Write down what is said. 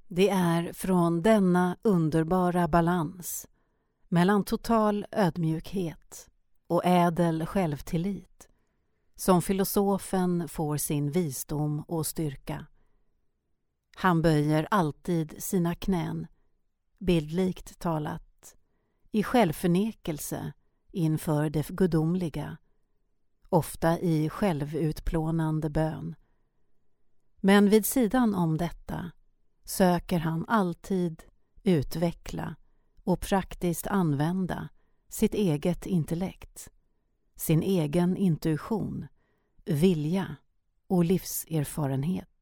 Det är från denna underbara balans mellan total ödmjukhet och ädel självtillit som filosofen får sin visdom och styrka. Han böjer alltid sina knän, bildligt talat, i självförnekelse inför det gudomliga, ofta i självutplånande bön. Men vid sidan om detta söker han alltid utveckla och praktiskt använda sitt eget intellekt, sin egen intuition, vilja och livserfarenhet.